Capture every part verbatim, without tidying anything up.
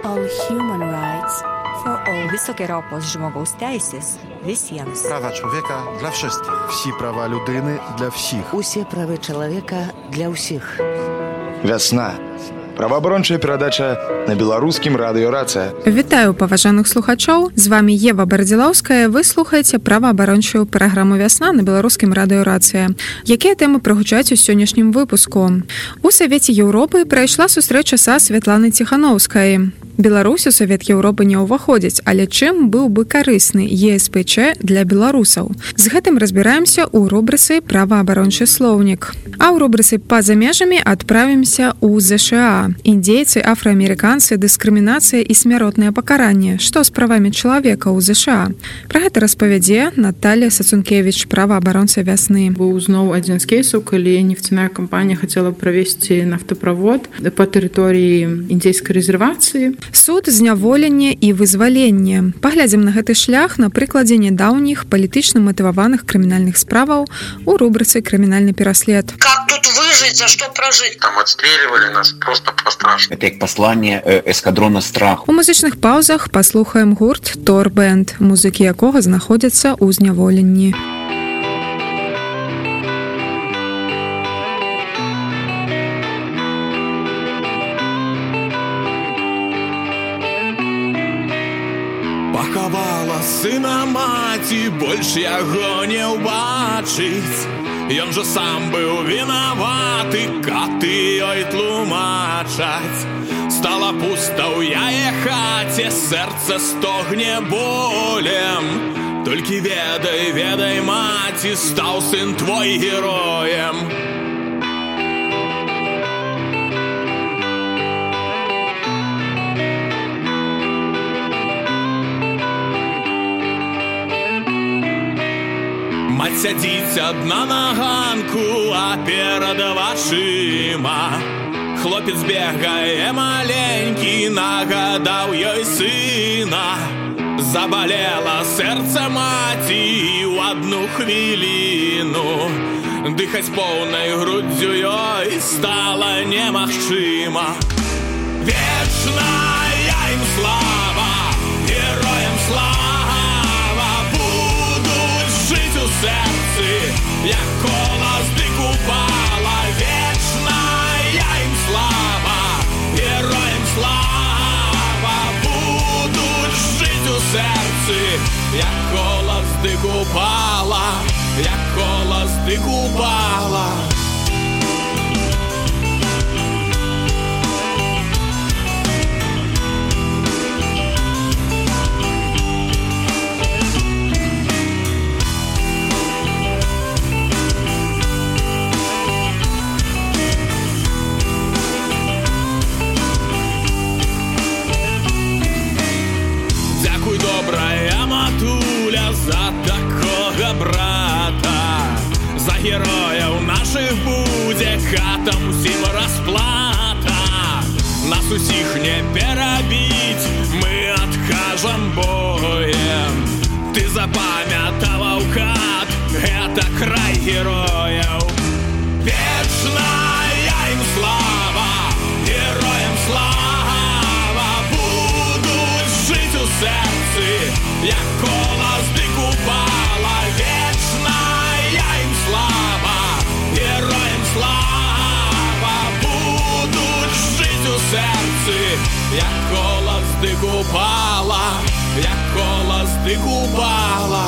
all human rights for all. Високі Europos žmogaus teisės visiems. Права чоловіка для всіх. Всі права людини для всіх. Усі права чоловіка для всіх. Вясна. Праваабарончая перадача на беларускім радыё «Рацыя». Вітаю паважаных слухачоў. З вами Ева Бардзілаўская. Вы слухаеце праваабарончую праграму «Вясна» на беларускім радыё «Рацыя». Якія тэмы прагучаць у сённяшнім выпуску? У Савеце Еўропы прайшла сустрэча са Святланай Ціханаўскай. Беларусь у Савет Еўропы не ўваходзіць, але чым быў бы карысны е эс пэ чэ для беларусаў? З гэтым разбіраемся ў рубрыцы «Праваабарончы слоўнік». А ў рубрыцы «Па-за межамі» адправімся ў зэ ша а. Індзейцы, афраамерыканцы, дыскрымінацыя і смяротнае пакаранне. Што з правамі чалавека ў зэ ша а? Пра гэта распавядзе Наталія Сацункевіч, праваабаронца «Вясны». Быў зноў адзін з кейсаў, калі нефтяная кампанія хацела правесці нафтаправод па тэрыторыі індзейскай рэзервацыі. Суд, зняволенне і вызваленне. Паглядзім на гэты шлях на прыкладзе нядаўніх палітычна матываваных крымінальных справаў у рубрыцы «Крымінальны пераслед». Как тут выжить, за что прожить? Там отстреливали нас просто по-страшному. Это как послание э, эскадрона страху. У музычных паузах паслухаем гурт «Тор Бэнд», музыкі якога знаходзяцца ў зняволенні. Пахавала сына маці, больш яго не ўбачыць. Ён жа сам быў вінаваты, каты ёй тлумачаць. Стала пуста ў яе хаце, сэрца стогне болем. Толькі ведай, ведай, маці, стаў сын твой героем. Мать сядзіць адна на ганку, а перад вачыма хлопец бегае маленькі, нагадаў ёй сына. Забалела сэрца маці ў адну хвіліну. Дыхаць поўнай груддзю ёй стала немагчыма. Вечная ім слава, героям слава, у сердце, як колос ты купала. Вечная им слава, героям слава, будут жить у сердце, як колос ты купала, як колос ты купала. Добрая матуля за такого брата, за герояў наших будзе хатам усім расплата. Нас усіх не перабіць, мы адкажам боем. Ты запамятаваў хат, гэта край герояў. Вечная ім слава, героям слава, будуть жить у сердце, як колос ты купала. Вечная им слава, героям слава, будуть жить у сердце, як колос ты купала, як колос ты купала.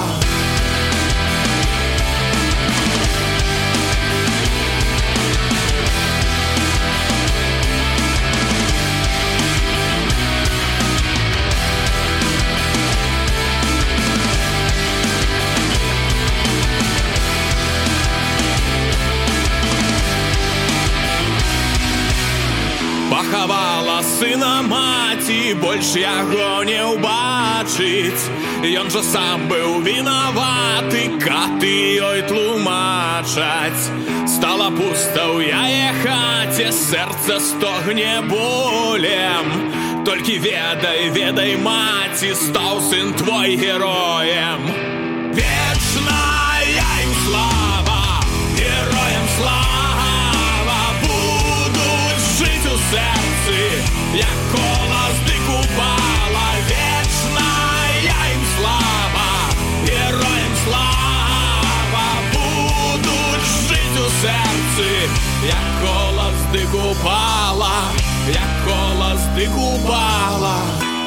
Пахавала сына маці, больш яго не ўбачыць. Ён жа сам быў вінаваты, каты ёй тлумачаць. Стала пуста ў яе хаце, сэрца стогне болем. Толькі ведай, ведай, маці, стаў сын твой героем. Вечная ім слава, героям слава, будуть жить у сердце, як колос здыкувала вечная ім слава, героям слава, будуть жить у серці, як кола здикувала, як кола здикувала.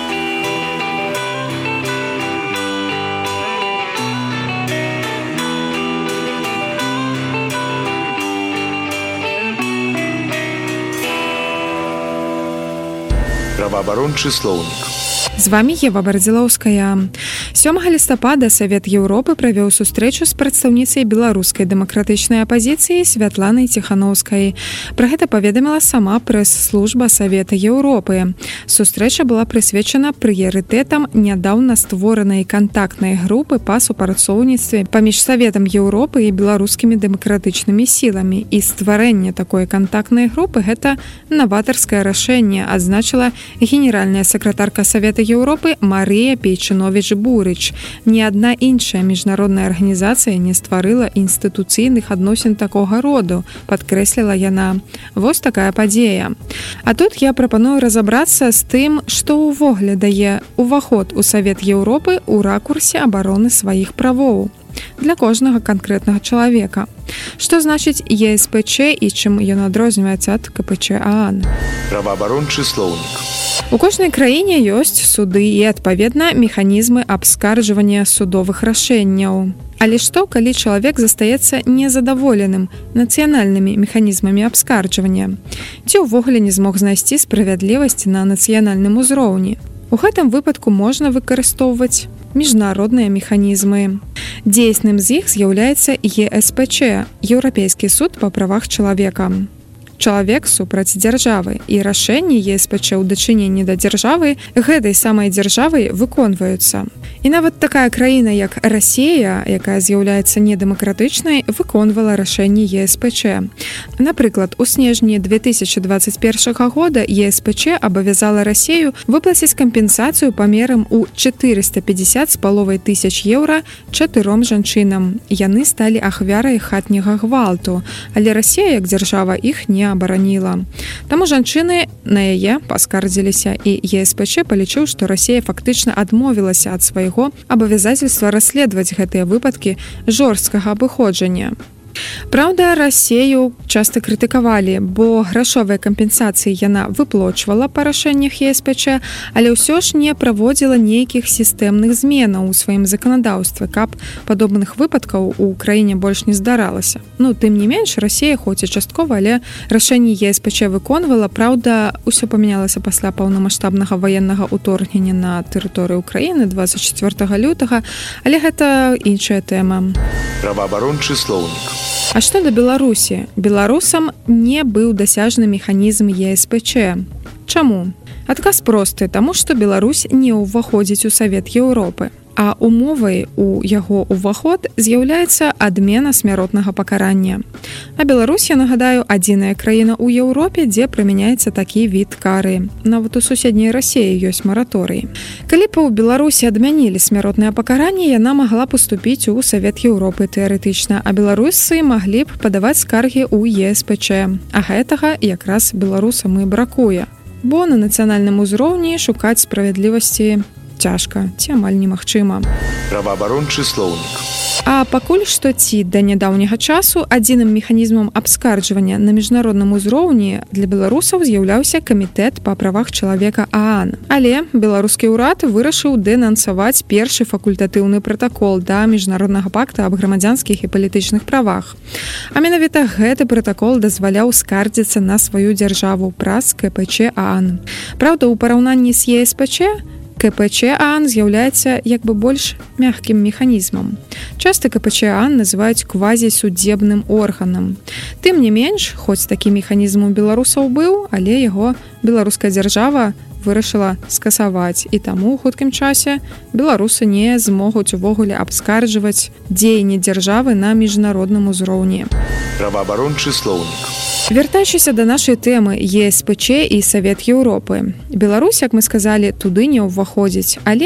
Праваабарончы слоўнік. З вами Ева Бардзілаўская. сёмага лістапада Савет Еўропы правёў сустрэчу з прадстаўніцай беларускай дэмакратычнай апазіцыі Святланай Ціханаўскай. Пра гэта паведаміла сама прэс-служба Савета Еўропы. Сустрэча была прысвечана прыярытэтам нядаўна створанай кантактнай групы па супрацоўніцтве паміж Саветам Еўропы і беларускімі дэмакратычнымі сіламі. І стварэнне такой кантактнай групы – гэта наватарскае рашэнне, адзначыла генеральная сакратарка Савета Еўропы Марыя Пейчыновіч-Бурыч. Ні адна іншая міжнародная арганізацыя не стварыла інстытуцыйных адносін такога роду, падкрэсліла яна. Вось такая падзея. А тут я прапаную разабрацца з тым, што ўвогуле дае уваход у Савет Еўропы ў ракурсе абароны сваіх правоў для кожнага канкрэтнага чалавека. Што значыць Е Эс Пэ Чэ і чым ён адрозніваецца ад Ка Пэ Чэ А Н? Праваабарончы слоўнік. У кожнай краіне ёсць суды і, адпаведна, механізмы абскарджвання судовых рашэнняў. Але што, калі чалавек застаецца незадаволеным нацыянальнымі механізмамі абскарджвання? Ці ўвогуле не змог знайсці справядлівасці на нацыянальным узроўні? У гэтым выпадку можна выкарыстоўваць міжнародныя механізмы. Дзейсным з іх з'яўляецца Е Эс Пэ Чэ – Еўрапейскі суд па правах чалавека. Чалавек супраць дзяржавы, і рашэнні Е Эс Пэ Чэ ў дачыненні да дзяржавы гэтай самай дзяржавай выконваюцца. І нават такая краіна, як Расія, якая з'яўляецца недэмакратычнай, выконвала рашэнні Е Эс Пэ Чэ. Напрыклад, у снежні две тысячи двадцать першага года Е Эс Пэ Чэ абавязала Расію выплаціць кампенсацыю памерам у чатырыста пятьдесят з паловай тысяч еўра чатыром жанчынам. Яны сталі ахвярай хатняга гвалту, але Расія, як дзяржава, іх не абараніла. Таму жанчыны на яе паскардзіліся, і Е Эс Пэ Чэ палічыў, што Расія фактычна адмовілася ад свайго абавязацельства расследаваць гэтыя выпадкі жорсткага абыходжання. Праўда, Расію часта крытыкавалі, бо грашовыя кампенсацыі яна выплочвала па рашэннях Е Эс Пэ Чэ, але ўсё ж не праводзіла нейкіх сістэмных зменаў у сваім заканадаўстве, каб падобных выпадкаў у краіне больш не здаралася. Ну, тым не менш, Расія, хоць і часткова, але рашэнні Е Эс Пэ Чэ выконвала. Праўда, усё памянялася пасля паўнамаштабнага ваеннага ўторгнення на тэрыторыю Украіны двадцать чацвёртага лютага, але гэта іншая тэма. Праваабарончы слоўнік. А што да Беларусі? Беларусам не быў дасяжны механізм Е Эс Пэ Чэ. Чаму? Адказ просты, таму што Беларусь не ўваходзіць у Савет Еўропы. А умовай у яго ўваход з'яўляецца адмена смяротнага пакарання. А Беларусь, я нагадаю, адзіная краіна ў Еўропе, дзе прымяняецца такі від кары. Нават у суседняй Расіі ёсць мараторый. Калі б у Беларусі адмянілі смяротнае пакаранне, яна магла паступіць у Савет Еўропы тэарэтычна, а беларусы маглі б падаваць скаргі ў Е Эс Пэ Чэ. А гэтага якраз беларусам і бракуе. Бо на нацыянальным узроўні шукаць справядлівасці цяжка, ці амаль немагчыма. Праваабарончы слоўнік. А пакуль што ці да нядаўняга часу адзіным механізмам абскарджвання на міжнародным узроўні для беларусаў з'яўляўся камітэт па правах чалавека А Н. Але беларускі ўрад вырашыў дэнансаваць першы факультатыўны пратакол да міжнароднага пакта аб грамадзянскіх і палітычных правах. А менавіта гэты пратакол дазваляў скардзіцца на сваю дзяржаву праз Ка Пэ Чэ А Н. Праўда, у параўнанні з Е Эс Пэ Чэ Ка Пэ Чэ А Н з'яўляецца як бы больш мяккім механізмам. Часта Ка Пэ Чэ А Н называюць квазісудзебным органам. Тым не менш, хоць такі механізм у беларусаў быў, але яго беларуская дзяржава вырашыла скасаваць, і таму ў хуткім часе беларусы не змогуць увогуле абскарджваць дзеянні дзяржавы на міжнародным узроўні. Праваабарончы слоўнік. Вяртаючыся да нашай тэмы Е Эс Пэ Чэ і Савет Еўропы. Беларусь, як мы сказалі, туды не ўваходзіць, але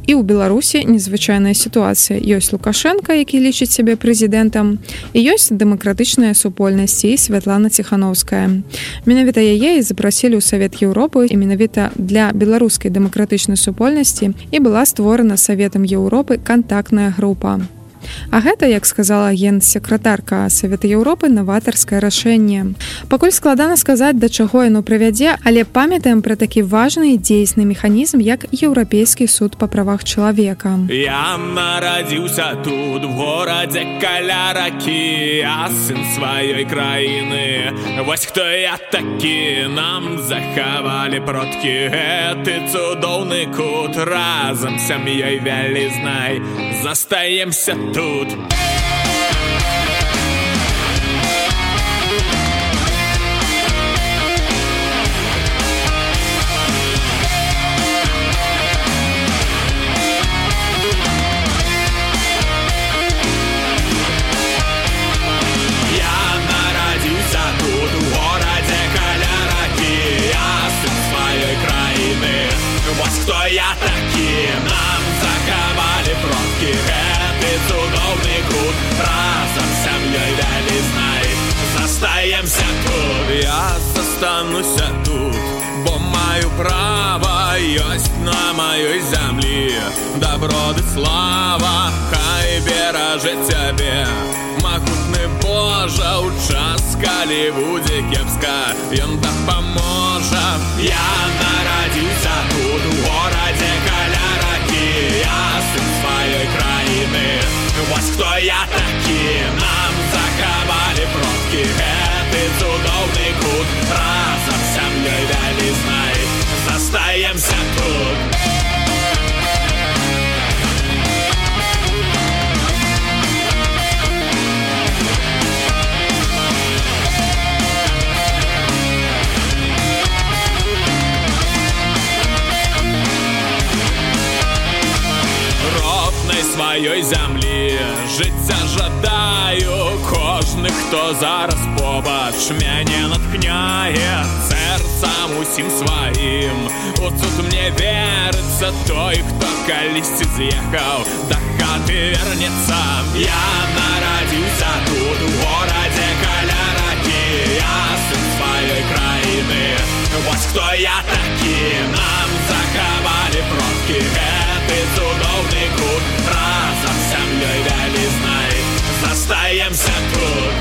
І ў Беларусі незвычайная сітуацыя. Ёсць Лукашенко, які лічыць сябе прэзідэнтам, і ёсць дэмакратычная супольнасць і Святлана Ціхановская. Менавіта яе і запрасілі ў Савет Еўропы, і менавіта для беларускай дэмакратычнай супольнасці і была створана Саветам Еўропы кантактная група. А гэта, як сказала генсекратарка Савета Еўропы, наватарскае рашэнне. Пакуль складана сказаць, да чаго яно прывядзе, але памятаем пра такі важны і дзейсны механізм, як Еўрапейскі суд па правах чалавека. Я нарадзіўся тут, в горадзе каля ракі, я сын сваёй краіны. Вось хто я такі, нам захавалі продкі гэты цудоўны кут, разам з сям'ёй вялізнай застаемся тут. Хто я такі, нам захавалі продкі гэты цудоўны кут, разам з сям'ёй вялізнай застаемся тут. Я застануся тут, бо маю права, ёсць на маёй зямлі добро ды слава, хай беражэ цябе магутны Божа, у час, калі будзе кепска, ён дапаможа. Я нарадзіўся тут, у горадзе каля ракі, я сын сваёй краіны. Вось хто я такі, нам захавалі продкі гэты цудоўны кут, разам з сям'ёй вялізнай застаемся тут. Сваёй зямлі жыцця жадаю, кожны, хто зараз побач, мяне натхняе сэрцам усім сваім. У цуд мне верыцца той, хто калісьці з'ехаў, да хаты вернецца. Я нарадзіўся тут, у горадзе каля ракі, я сын сваёй краіны. Вось хто я такі, нам захавалі продкі гэты цудоўны кут, разам з сям'ёй вялізнай застаемся тут.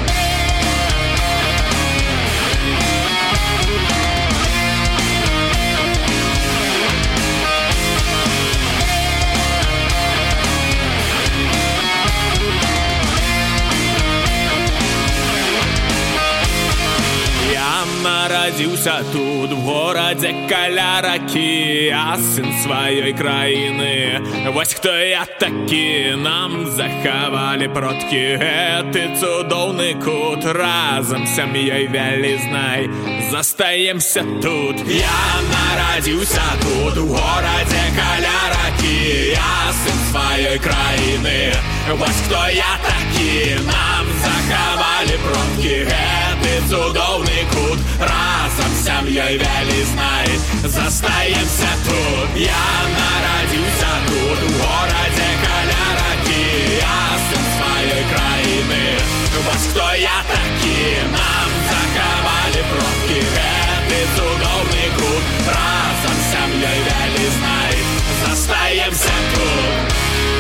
Нарадзіўся тут, в горадзе каля ракі, я сын сваёй краіны. Вось хто я такі, нам захавалі продкі гэты цудоўны кут, разам з сям'ёй вялізнай застаемся тут. Я нарадзіўся тут, в горадзе каля ракі, я сын сваёй краіны. Вось хто я такі, нам захавалі продкі гэты цудоўны кут, разам з сям'ёй вялізнай застаемся тут. Я нарадзіўся тут, у горадзе каля ракі, я сын сваёй краіны. Вось хто я такі, нам захавалі продкі гэты цудоўны кут, разам з сям'ёй вялізнай застаемся тут.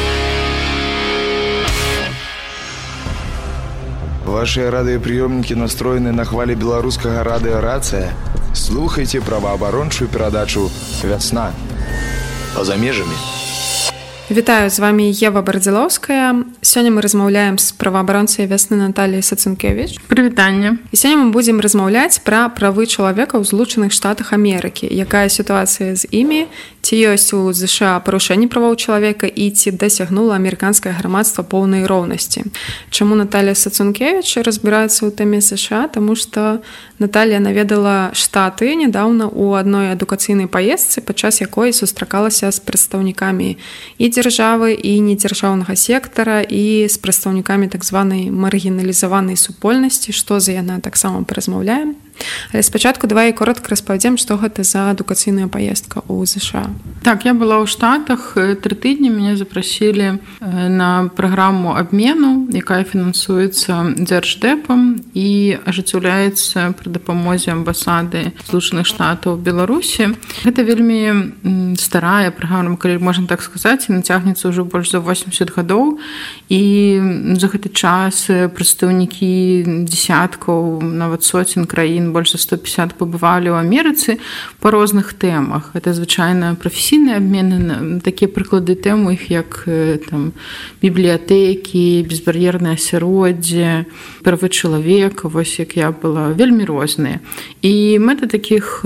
Ваши радыёпрыёмнікі настроены на хвалі беларускага радыё «Рацыя». Слухайце праваабарончую перадачу «Вясна». Па-за межамі. Вітаю, з вами Ева Бардзілоўская. Сёння мы размаўляем з праваабаронцай «Вясны» Натальяй Сацункевіч. Прывітанне. І сёння мы будзем размаўляць пра правы чалавека ў Злучаных Штатах Амерыкі. Якая сітуацыя з імі? Ці ёсць у ЗША парушэнні правоў чалавека і ці дасягнула амерыканскае грамадства поўнай роўнасці? Чаму Наталья Сацункевіч разбіраецца ў тэме ЗША? Таму што Наталья наведала Штаты нядаўна ў адной адукацыйнай паездцы, падчас якой сустракалася з прадстаўнікамі і дзяржавы, і недзяржаўнага сектара, і з прадстаўнікамі так званай маргіналізаванай супольнасці, што за яна таксама паразмаўляем. Але спачатку давай коротка распавядзем, што гэта за адукацыйная паездка ў ЗША. Так, я была ў Штатах тры тыдні, мяне запрасілі на праграму абмену, якая фінансуецца дзярждэпам і ажыццяўляецца пры дапамозе амбасады Злучаных Штатаў Беларусі. Гэта вельмі старая праграма, калі можна так сказаць, і нацягнецца ўжо больш за восемьдесят гадоў, і за гэты час прадстаўнікі дзесяткаў, нават соцень краін, больш за сто пятьдесят пабывалі ў Амерыцы па розных тэмах. Гэта звычайна прафесійныя абмены, такія прыклады тэм у іх як там бібліятэкі, безбар'ернае асяроддзе, правы чалавека, вось як я была, вельмі розныя. І мэта такіх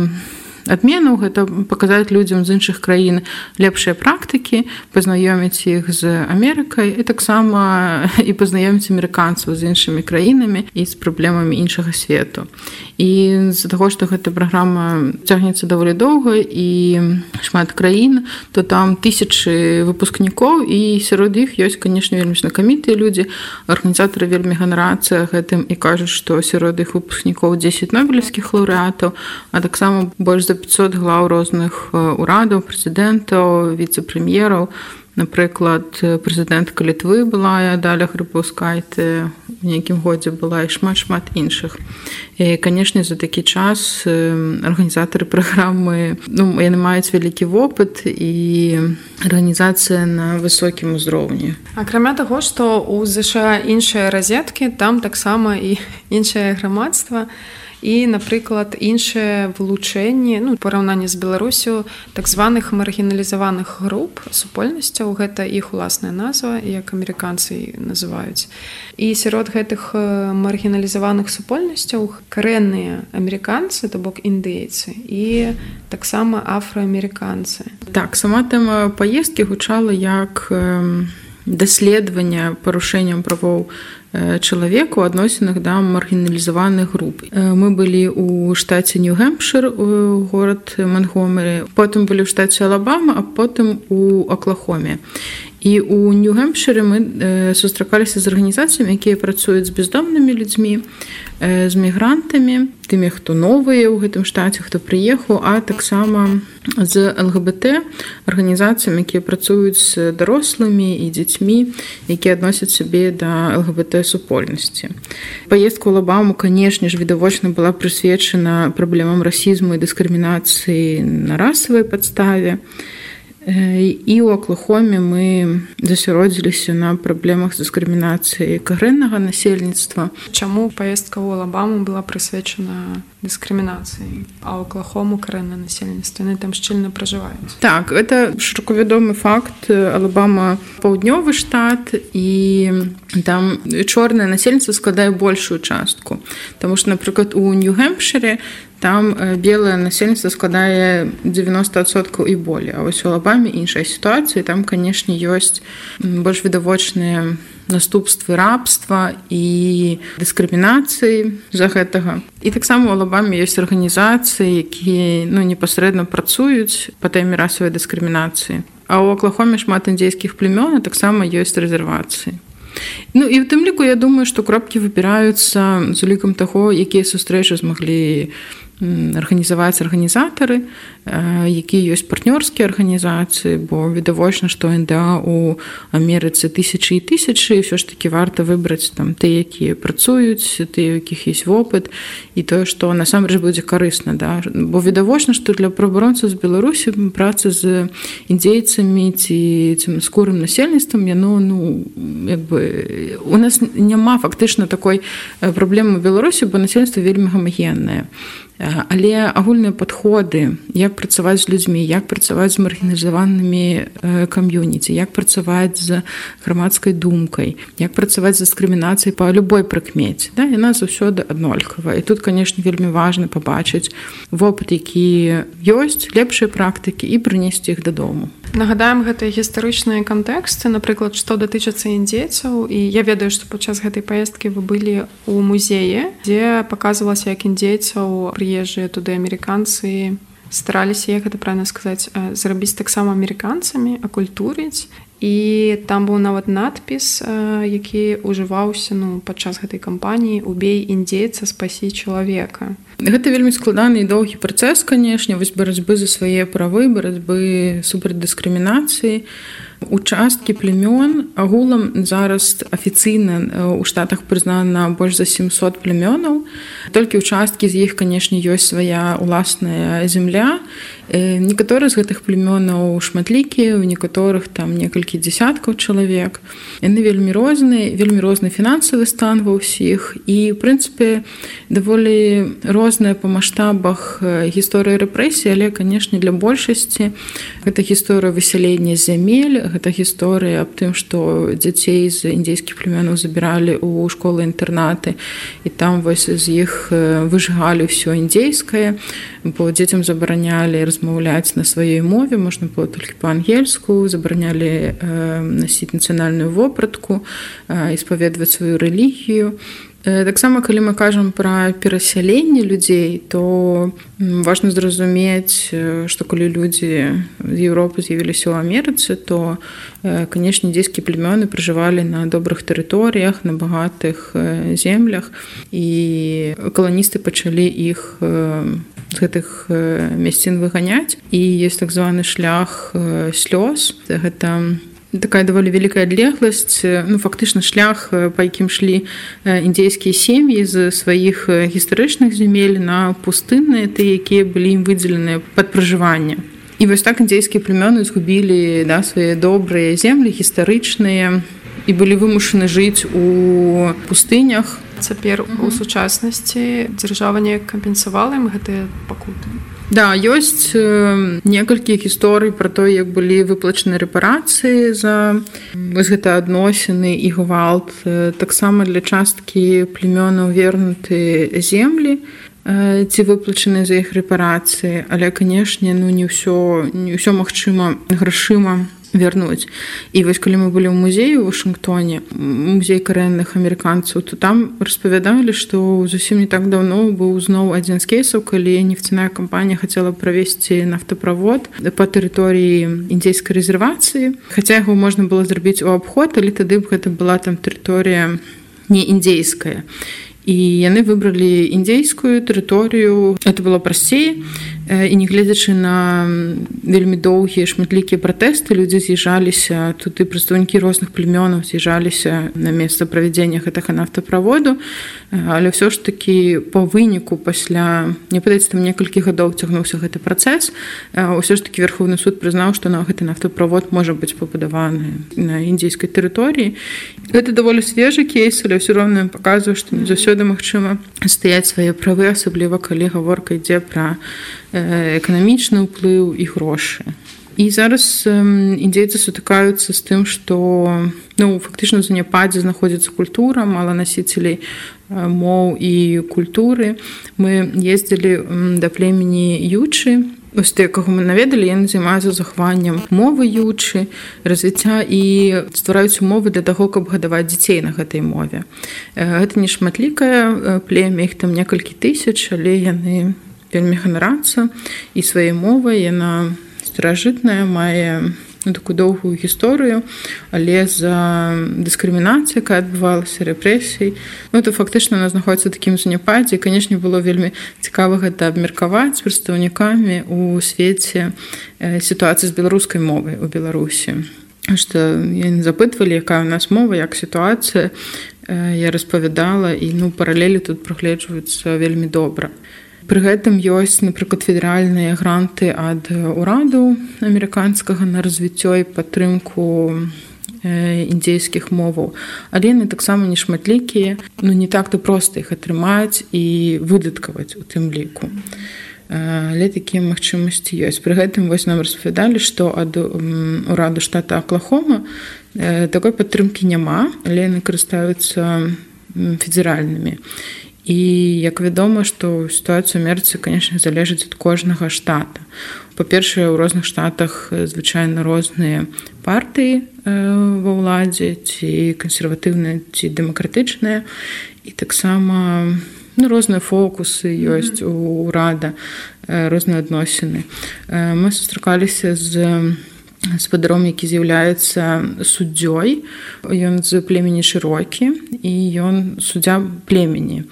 адменаў гэта паказаць людзям з іншых краін лепшыя практыкі, пазнаёміць іх з Амерыкай і таксама і пазнаёміць амерыканцаў з іншымі краінамі і з праблемамі іншага свету. І з-за таго, што гэта праграма цягнецца даволі доўга і шмат краін, то там тысячы выпускнікоў, і сярод іх ёсць, канешне, вельмі знакамітыя людзі. Арганізатары вельмі ганарацца гэтым і кажуць, што сярод іх выпускнікоў дзесяць нобелеўскіх лаўрэатаў, а таксама больш за пятьсот глаў розных урадаў, прэзідэнтаў, віцэ-прэм'ераў. Напрыклад, прэзідэнтка Літвы была Даля Грыбаўскайце, у нейкім годзе была і шмат-шмат іншых. І, канешне, за такі час арганізатары праграмы, ну, яны маюць вялікі вопыт і арганізацыя на высокім узроўні. Акрамя таго, што ў ЗША іншыя разеткі, там таксама і іншае грамадства, і, напрыклад, іншыя вылучэнні, ну, параўнанне з Беларусю, так званых маргіналізаваных груп, супольнасцяў, гэта іх уласная назва, як амерыканцы называюць. І сярод гэтых маргіналізаваных супольнасцяў карэнныя амерыканцы, то бок індыйцы, і таксама афраамерыканцы. Так, сама тэма паездкі гучала як даследаванне парушэнням правоў чалавека ў адносінах да маргіналізаваных груп. Мы былі ў штаце Нью-Гэмпшыр, горад Мангомері, потым былі ў штаце Алабама, а потым у Аклахоме. І ў Нью-Гэмпшыры мы сустракаліся з арганізацыямі, якія працуюць з бездомнымі людзьмі, з мігрантамі, тымі, хто новыя ў гэтым штаце, хто прыехаў, а таксама з ЛГБТ арганізацыямі, якія працуюць з дарослымі і дзецьмі, якія адносяць сябе да ЛГБТ-супольнасці. Паездка ў Алабаму, канешне ж, відавочна была прысвечана праблемам расізму і дыскрымінацыі на расавай падставе. І ў Аклахоме мы засяродзіліся на праблемах дыскрымінацыі карэннага насельніцтва. Чаму паездка ў Алабаму была прысвечана дыскрымінацыі, а ў Аклахому карэннае насельніцтва, яны там шчыльна пражываюць? Так, это шырокавядомы факт. Алабама паўднёвы штат, і там чорнае насельніцтва складае большую частку. Таму што, напрыклад, у Нью-Гэмпшыре там белае насельніцтва складае дзевяносто адсоткаў і болей. А вось у Алабаме іншая сітуацыя, там, канешне, ёсць больш відавочныя наступствы рабства і дыскрымінацыі за гэтага. І таксама ў Алабаме ёсць арганізацыі, якія, ну, непасрэдна працуюць па тэме расавай дыскрымінацыі. А ў Аклахоме шмат індзейскіх племён, а таксама ёсць рэзервацыі. Ну і ў тым ліку, я думаю, што кропкі выбіраюцца з улікам таго, якія сустрэчы змаглі арганізаваць арганізатары, якія ёсць партнёрскія арганізацыі, бо відавочна, што НДА ў Амерыцы тысячы і тысячы, і ўсё ж такі варта выбраць там тыя, якія працуюць, тыя, у якіх ёсць вопыт, і тое, што насамрэч будзе карысна, да? Бо відавочна, што для праабаронцаў з Беларусі праца з індзейцамі ці цемнаскурым насельніцтвам, яно, ну, як бы, у нас няма фактычна такой праблемы ў Беларусі, бо насельніцтва вельмі гамагеннае. Але агульныя падходы, як працаваць з людзьмі, як працаваць з маргіналізаванымі кам'юніці, як працаваць з грамадскай думкай, як працаваць з дыскрымінацыяй па любой прыкмеце, да, яна заўсёды аднолькавая. І тут, канешне, вельмі важна пабачыць вопыт, які ёсць, лепшыя практыкі, і прынесці іх дадому. Нагадаем гэтыя гістарычныя кантэксты, напрыклад, што датычацца індзейцаў, і я ведаю, што падчас гэтай паездкі вы былі ў музеі, дзе паказвалася, як індзейцаў прыезджыя туды амерыканцы стараліся, як гэта правільна сказаць, зрабіць таксама амерыканцамі, акультурыць і там быў нават надпіс, які ўжываўся ну, падчас гэтай кампаніі «Убей індзейца, спасі чалавека». Гэта вельмі складаны і доўгі працэс, канешне, вось барацьбы за свае правы, барацьбы супраць дыскрымінацыі. Участкі племён агулам зараз афіцыйна ў штатах прызнана больш за сямсот племёнаў. Толькі участкі з іх, канешне, ёсць свая ўласная земля. Некаторыя з гэтых племёнаў шматлікія, у некаторых там некалькі дзясяткаў чалавек. Яны вельмі розныя, вельмі розны фінансавы стан ва ўсіх і, ў прынцыпе, даволі розныя па маштабах гісторыя рэпрэсій, але, канешне, для большасці гэта гісторыя высялення зямель, гэта гісторыя аб тым, што дзяцей з індзейскіх племёнаў забіралі ў школы-інтэрнаты і там вось з іх выжгалі ўсё індзейскае, бо дзецям забаранялі размаўляць на сваёй мове, можна было толькі па-ангельску, забаранялі насіць нацыянальную вопратку і спаведаваць сваю рэлігію. Таксама, калі мы кажам пра перасяленне людзей, то важна зразумець, што калі людзі з Еўропы з'явіліся ў Амерыцы, то, канешне, індзейскія племёны пражывалі на добрых тэрыторыях, на багатых землях, і каланісты пачалі іх з гэтых мясцін выганяць. І ёсць так званы шлях слёз. Гэта такая даволі вялікая адлегласць, ну, фактычна шлях, па якім шлі індзейскія сем'і з сваіх гістарычных земель на пустынныя, тыя, якія былі ім выдзеленыя пад пражыванне. І вось так індзейскія племёны згубілі да, свае добрыя землі, гістарычныя, і былі вымушаны жыць у пустынях. Цяпер у сучаснасці дзяржава неяк кампенсавала ім гэтыя пакуты? Да, ёсць некалькі гісторый пра то, як былі выплачаны рэпарацыі за вось гэта адносіны і гвалт. Таксама для часткі племёнаў вернуты землі ці выплачаны за іх рэпарацыі, але, канешне, ну, не ўсё, не ўсё магчыма грашыма вярнуць. І вось калі мы былі ў музеі ў Вашынгтоне, музей карэнных амерыканцаў, то там распавядалі, што зусім не так даўно быў зноў адзін з кейсаў, калі нефтяная кампанія хацела правесці нафтаправод па тэрыторыі індзейскай рэзервацыі. Хаця яго можна было зрабіць у абход, але тады б гэта была там тэрыторыя не індзейская. І яны выбралі індзейскую тэрыторыю. Это было прасцей. І не гледзячы на вельмі доўгія шматлікія пратэсты, людзі з'язджаліся, тут і прадстаўнікі розных племёнаў з'язджаліся на месца правядзення гэтага нафтаправоду, але ўсё ж такі па выніку пасля, мне падаецца, там некалькі гадоў цягнуўся гэты працэс, ўсё ж такі Верховны суд прызнаў, што на гэты нафтаправод можа быць пабудаваны на індзейскай тэрыторыі. Гэта даволі свежы кейс, але ўсё роўна паказвае, што не заўсёды магчыма стаяць свае правы, асабліва калі гаворка ідзе пра эканамічны ўплыў і грошы. І зараз індзейцы сутыкаюцца з тым, што ну, фактычна ў заняпадзе знаходзіцца культура, мала насіцелей моў і культуры. Мы ездзілі да племені Ючы, ось тыя, каго мы наведалі, яны займаюцца захаваннем мовы Ючы, развіцця і ствараюць умовы для таго, каб гадаваць дзяцей на гэтай мове. Гэта не шматлікае племя, іх там некалькі тысяч, але яны вельмі ганарацца і сваёй мовай. Яна старажытная, мае ну, такую доўгую гісторыю, але за дыскрымінацыю, якая адбывалася, рэпрэсій, ну, то фактычна она знаходзіцца ў такім заняпадзе. І, канешне, было вельмі цікава гэта абмеркаваць з прадстаўнікамі у свеце сітуацыі з беларускай мовай у Беларусі. Што яны запытвалі, якая ў нас мова, як сітуацыя. Я распавядала, і ну, паралелі тут прагледжваюцца вельмі добра. Пры гэтым ёсць, напрыклад, федэральныя гранты ад ураду амерыканскага на развіццё і падтрымку індзейскіх моваў. Але яны таксама не шматлікія, ну не так-то проста іх атрымаць і выдаткаваць у тым ліку. Але такія магчымасці ёсць. Пры гэтым вось нам распавядалі, што ад ураду штата Аклахома такой падтрымкі няма, але яны карыстаюцца федэральнымі. І як вядома, што сітуацыя ў Амерыцы, канешне, залежыць ад кожнага штата. Па-першае, у розных штатах звычайна розныя партыі ва ўладзе, ці кансерватыўныя, ці дэмакратычныя, і таксама ну, розныя фокусы ёсць у ўрада, розныя адносіны. Мы сустракаліся з спадаром, які з'яўляецца суддзёй. Ён з племені Шырокі, і ён суддзя племені.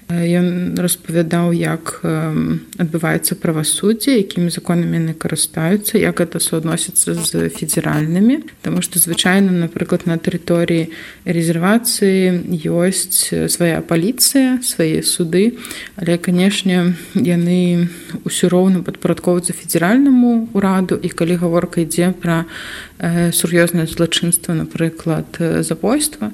Ён распавядаў, як адбываецца правасуддзе, якімі законамі яны карыстаюцца, як гэта суадносіцца з федэральнымі. Таму што звычайна, напрыклад, на тэрыторыі рэзервацыі ёсць свая паліцыя, свае суды, але, канешне, яны ўсё роўна падпарадкоўваюцца федэральнаму ўраду, і калі гаворка ідзе пра сур'ёзнае злачынства, напрыклад, забойства,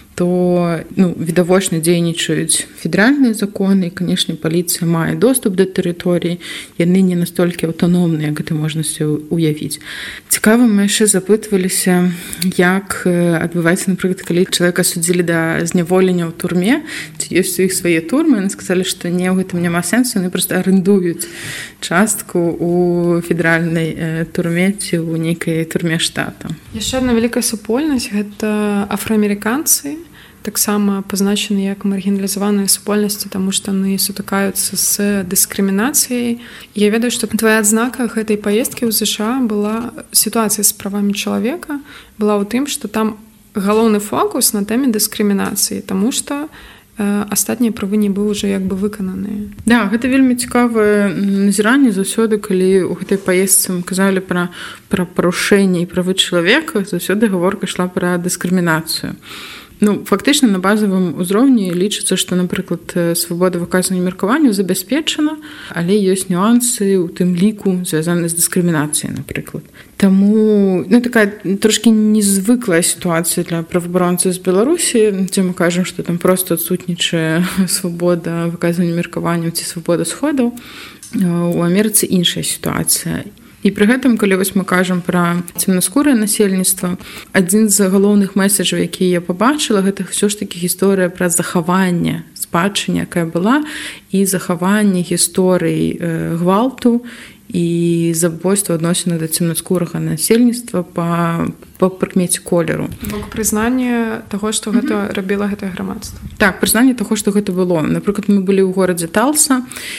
то ну, відавочна дзейнічаюць федэральныя законы, і, канешне, паліцыя мае доступ да тэрыторыі, яны не настолькі аўтаномныя, як гэта можна уявіць. Цікава, мы яшчэ запытваліся, як адбываецца, напрыклад, калі чалавека судзілі да зняволення ў турме, ці ёсць у іх свае турмы, яны сказалі, што не, ў гэтым няма сэнсу, яны проста арендуюць частку у федэральнай турме ці ў нейкай турме штата. Яшчэ адна вялікая супольнасць – гэта афраамерыканцы, таксама пазначаны як маргіналізаваныя супольнасці, таму што яны сутыкаюцца з дыскрымінацыяй. Я ведаю, што твая адзнака гэтай паездкі ў ЗША была сітуацыя з правамі чалавека, была ў тым, што там галоўны фокус на тэме дыскрымінацыі, таму што астатнія правы не быў уже як бы выкананыя. Да, гэта вельмі цікавае назіранне заўсёды, калі ў гэтай паездцы мы казалі пра, пра парушэнне і правы чалавека, заўсёды гаворка ішла пра дыскрымінацыю. Ну, фактычна на базавым узроўні лічыцца, што, напрыклад, свабода выказвання меркаванняў забяспечана, але ёсць нюансы ў тым ліку, звязаныя з дыскрымінацыяй, напрыклад. Таму ну, такая трошкі незвыклая сітуацыя для праваабаронцаў з Беларусі, дзе мы кажам, што там проста адсутнічае свабода выказвання меркаванняў ці свабода сходаў. У Амерыцы іншая сітуацыя. І пры гэтым, калі вось мы кажам пра цемнаскурае насельніцтва, адзін з галоўных месаджаў, які я пабачыла, гэта ўсё ж такі гісторыя пра захаванне спадчыны, якая была, і захаванне гісторыі гвалту і забойства адносіна да цемнаскурага насельніцтва па, па прыкмеце колеру. Бок прызнанне таго, што гэта mm-hmm. рабіла гэтае грамадства. Так, прызнанне таго, што гэта было. Напрыклад, мы былі ў горадзе Талса,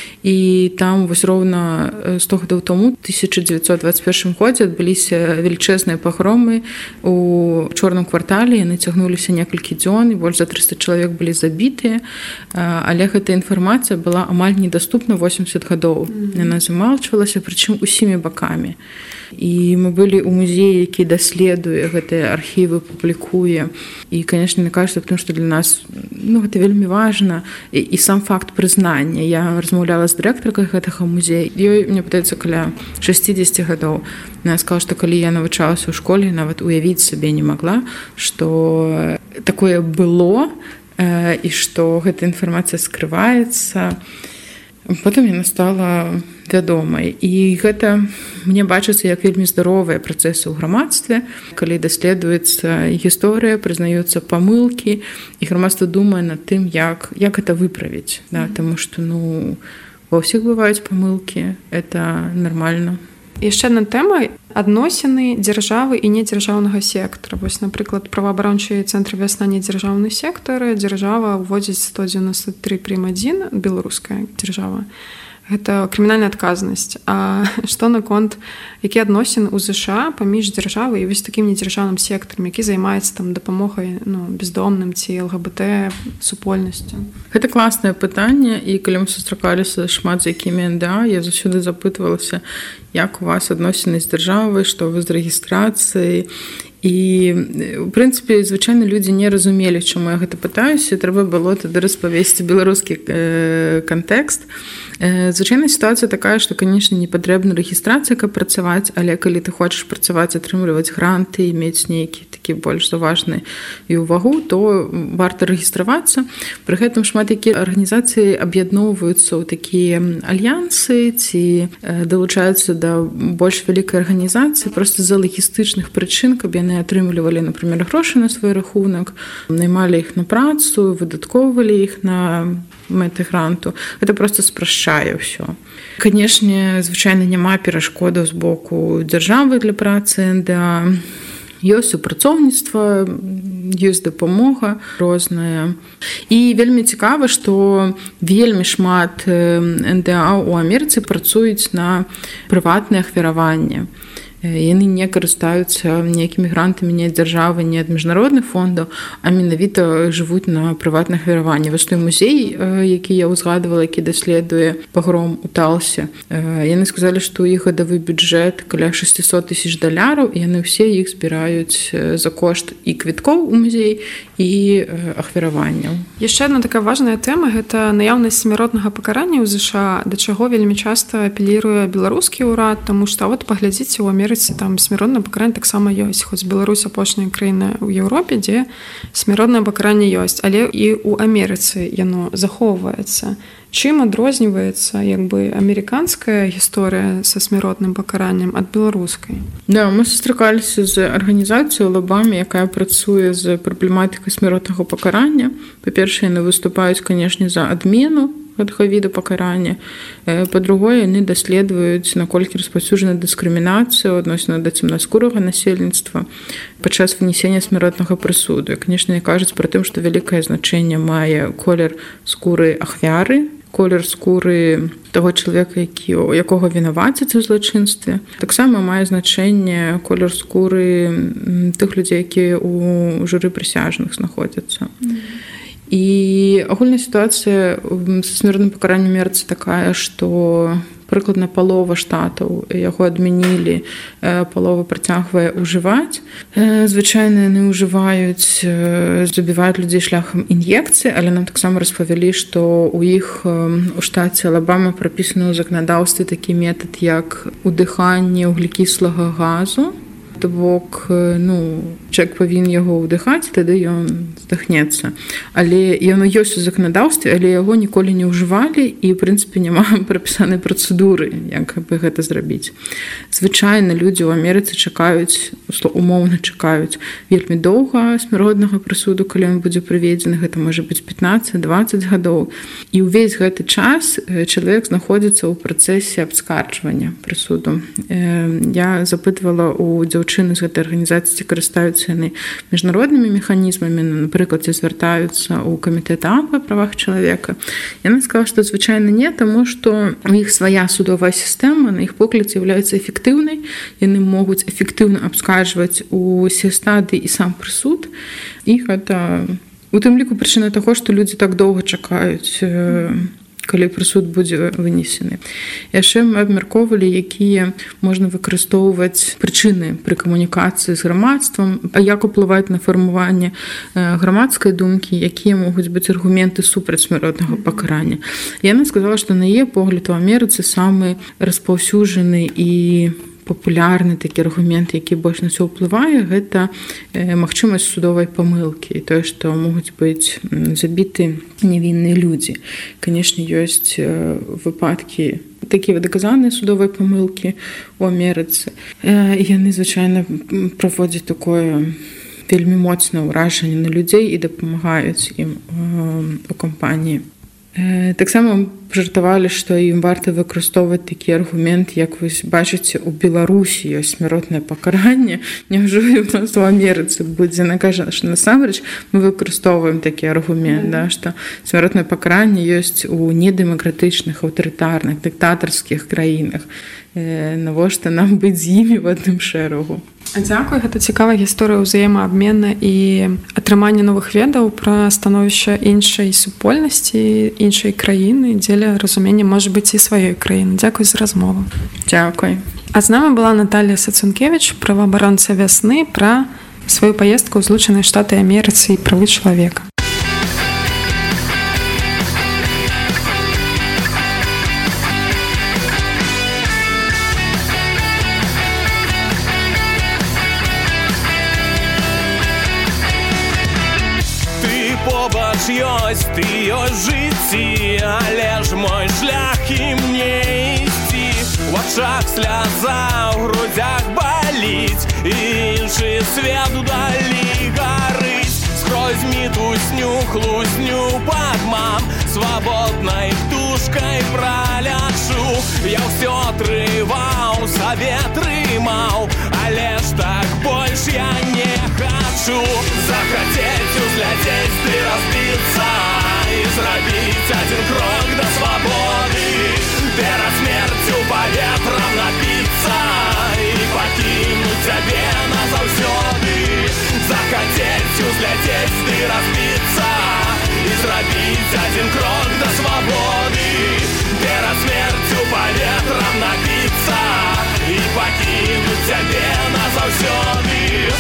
і там вось роўна сто гадоў таму, тысяча дзевяцьсот дваццаць першым годзе адбыліся велічэзныя пагромы у чорным квартале, яны цягнуліся некалькі дзён, і больш за трыста чалавек былі забітыя, але гэтая інфармацыя была амаль недаступна восемьдесят гадоў. Mm-hmm. Яна замалчвалася, прычым усімі бакамі. І мы былі ў музеі, які даследуе гэтыя архівы, публікуе. І, канешне, мне кажется, потому што для нас ну, гэта вельмі важна. І, і сам факт прызнання. Я размаўляла з дырэктаркай гэтага музея. Ёй, мне падаецца, каля шэсцідзесят гадоў. Яна сказала, што калі я навучалася ў школе, нават уявіць сабе не магла, што такое было, э, і што гэта інфармацыя скрываецца. Потым яна стала вядомай. І гэта мне бачыцца як вельмі здаровыя працэсы ў грамадстве, калі даследуецца гісторыя, прызнаюцца памылкі, і грамадства думае над тым, як, як гэта выправіць. Да? Таму што ну, ва ўсіх бываюць памылкі, это нармальна. Яшчэ адна тэма – адносіны дзяржавы і недзяржаўнага сектара. Вось, напрыклад, праваабарончыя цэнтры «Вясна» недзяржаўны сектар, дзяржава ўводзіць сто дзевяносто три прым адзін, беларуская дзяржава. Гэта крымінальная адказнасць. А што наконт, які адносіны ў ЗША паміж дзяржавай і вось такім недзяржаўным сектарам, які займаецца там дапамогай ну, бездомным ці ЛГБТ супольнасцю? Гэта класнае пытанне, і калі мы сустракаліся шмат з якімі эн дэ а, я заўсёды запытвалася, як у вас адносіны з дзяржавай, што вы з рэгістрацыяй. І, у прынцыпе, звычайна людзі не разумелі, чаму я гэта пытаюся, трэба было тады распавесці беларускі э, кантэкст. Э, звычайна сітуацыя такая, што, канешне, не патрэбна рэгістрацыя, каб працаваць, але калі ты хочаш працаваць, атрымліваць гранты, мець нейкі такі больш заважны і ўвагу, то варта рэгістравацца. Пры гэтым шмат якія арганізацыі аб'ядноўваюцца ў такія альянсы ці э, далучаюцца да больш вялікай арганізацыі проста з-за лагістычных прычын, каб яны атрымлівалі, например, грошы на свой рахунак, наймалі іх на працу, выдаткоўвалі іх на мэты гранту. Гэта проста спрашчае ўсё. Канешне, звычайна няма перашкодаў з боку дзяржавы для працы эн дэ а. Ёсць супрацоўніцтва ёсць дапамога розная. І вельмі цікава, што вельмі шмат эн дэ а ў Амерыцы працуюць на прыватнае ахвяраванне. Яны не карыстаюцца ніякімі грантамі ні ад дзяржавы, ні ад міжнародных фондаў, а менавіта жывуць на прыватных ахвяраванні. Вось той музей, які я ўзгадвала, які даследуе пагром у Талсе, яны сказалі, што ў іх гадавы бюджэт каля шэсцьсот тысяч даляраў, і яны ўсе іх збіраюць за кошт і квіткоў у музей, і ахвяраванняў. Яшчэ адна такая важная тэма – гэта наяўнасць смяротнага пакарання ў ЗША, да чаго вельмі часта апеліруе беларускі ўрад, таму што вот паглядзіце, у Амерыцы там смяротнае пакаранне таксама ёсць, хоць Беларусь апошняя краіна ў Еўропе, дзе смяротнае пакаранне ёсць, але і ў Амерыцы яно захоўваецца. Чым адрозніваецца як бы амерыканская гісторыя са смяротным пакараннем ад беларускай? Да, мы сустракаліся з арганізацыяй Лабамі, якая працуе з праблематыкай смяротнага пакарання. Па-першае, яны выступаюць, канешне, за адмену гэтага віду пакарання. Па-другое, яны даследуюць, наколькі распаўсюджана дыскрымінацыя адносна да цемнаскурага насельніцтва падчас вынесення смяротнага прысуду. І, канешне, кажуць пра тым, што вялікае значэнне мае колер скуры ахвяры, колер скуры таго чалавека, які, якога вінавацяць у злачынстве. Таксама мае значэнне колер скуры тых людзей, якія ў журы прысяжных знаходзяцца. І агульная сітуацыя са смяротным пакараннем Амерыцы такая, што прыкладна палова штатаў яго адмянілі, палова працягвае ўжываць. Звычайна яны ўжываюць, забіваюць людзей шляхам ін'екцыі, але нам таксама распавялі, што ў іх у штаце Алабама прапісаны ў заканадаўстве такі метад, як удыханне вуглекіслага газу. То бок, ну, чалавек павінен яго ўдыхаць, тады ён здахнецца. Але яно ёсць у заканадаўстве, але яго ніколі не ўжывалі, і, ў прынцыпе, няма прапісанай працэдуры, як бы гэта зрабіць. Звычайна людзі ў Амерыцы чакаюць, умоўна чакаюць вельмі доўга смяротнага прысуду, калі ён будзе прыведзены, гэта можа быць пятнаццаць-дваццаць гадоў. І ўвесь гэты час чалавек знаходзіцца ў працэсе абскарджвання прысуду. Я запытвала у дзяўчыны з гэтай арганізацыі, ці карыстаюцца яны міжнароднымі механізмамі, напрыклад, ці звяртаюцца ў камітэт ААН па правах чалавека. Яна сказала, што звычайна не, таму што у іх свая судовая сістэма, на іх погляд, з'яўляецца эфектыўнай, яны могуць эфектыўна абскарджваць усе стадыі і сам прысуд, і гэта у тым ліку прычына таго, што людзі так доўга чакаюць, калі прысуд будзе вынесены. Яшчэ мы абмяркоўвалі, якія можна выкарыстоўваць прычыны пры камунікацыі з грамадствам, як уплываць на фармаванне грамадскай думкі, якія могуць быць аргументы супраць смяротнага пакарання. Яна сказала, што на яе погляд у Амерыцы самы распаўсюджаны і папулярны такі аргумент, які больш на ўсё ўплывае, гэта магчымасць судовай памылкі і тое, што могуць быць забіты невінныя людзі. Канешне, ёсць выпадкі такія даказаныя судовай памылкі ў Амерыцы. Яны звычайна праводзяць такое вельмі моцнае ўражанне на людзей і дапамагаюць ім у кампаніі. Таксама пажартавалі, што ім варта выкарыстоўваць такі аргумент, як вы бачыце, у Беларусі ёсць смяротнае пакаранне, няўжо у нас у Амерыцы будзе. Яна кажа, што насамрэч мы выкарыстоўваем такі аргумент, да, што смяротнае пакаранне ёсць у недэмакратычных, аўтарытарных, дыктатарскіх краінах. Навошта нам быць з імі ў адным шэрагу? Дзякуй, гэта цікавая гісторыя ўзаемаабмена і атрымання новых ведаў пра становішча іншай супольнасці, іншай краіны, дзеля разумення, можа быць, і сваёй краіны. Дзякуй за размову. Дзякуй. А з намі была Наталія Сацункевіч, праваабаронца «Вясны», пра сваю паездку ў Злучаныя Штаты Амерыцы і правы чалавека. Ёсць ты ёсць жыцці, але ж мой шлях і мне ісці. У вачах сляза, у грудзях баліць, іншы свет удалі гарыць. Скрозь мітусню, хлусню падман, свабоднай птушкай пралячу. Я ўсё трываў, сабе трымаў, але ж так больш я не хачу. Захацеў зрабіць адзін крок да свабоды, перад смерцю паветрам напіцца і пакінуць цябе назаўсёды, захацець узляцець ды разбіцца і зрабіць адзін крок да свабоды, перад смерцю паветрам напіцца і пакінуць цябе назаўсёды.